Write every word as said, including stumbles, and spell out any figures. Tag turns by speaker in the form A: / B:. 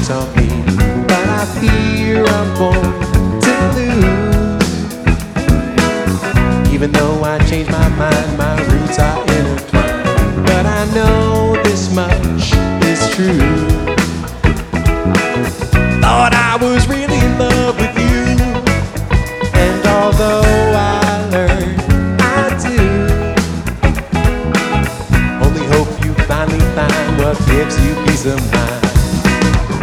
A: depends on me. But I fear I'm born to lose. Even though I changed my mind, my roots are intertwined. But I know this much is true. Thought I was really in love with you, and although I learned I do, only hope you finally find what gives you peace of mind.